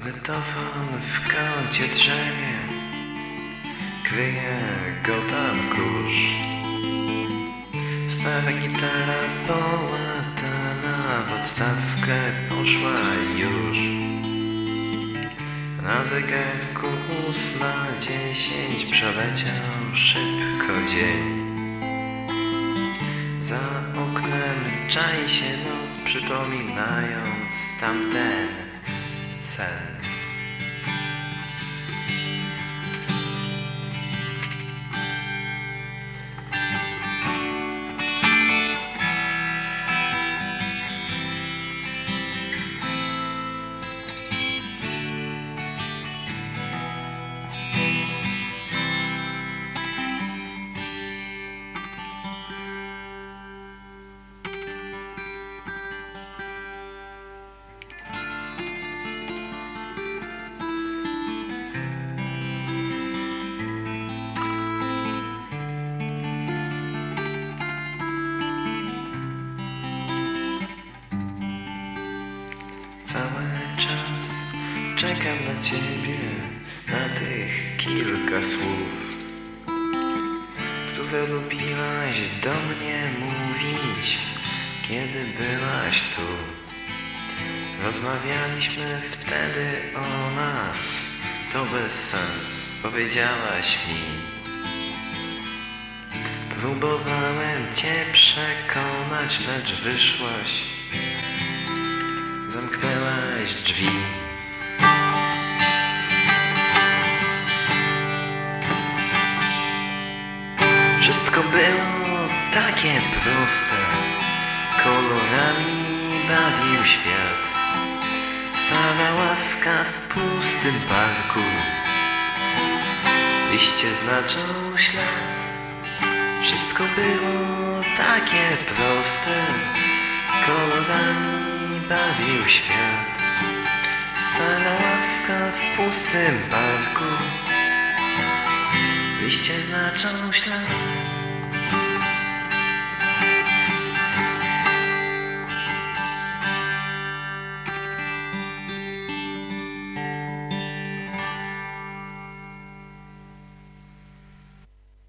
Magnetofon w kącie drzemie, kryje go tam kurz. Stara gitara połatana w odstawkę poszła już. Na zegarku 8:10 przeleciał szybko dzień. Za oknem czai się noc, przypominając tamten sen. Cały czas czekam na ciebie, na tych kilka słów, które lubiłaś do mnie mówić, kiedy byłaś tu. Rozmawialiśmy wtedy o nas, to bez sens, powiedziałaś mi. Próbowałem cię przekonać, lecz wyszłaś. Zamknęłaś drzwi. Wszystko było takie proste, kolorami bawił świat. Stara ławka w pustym parku, liście znaczą ślad. Wszystko było takie proste, kolorami bawił świat. Stara ławka w pustym parku, liście znaczą ślad.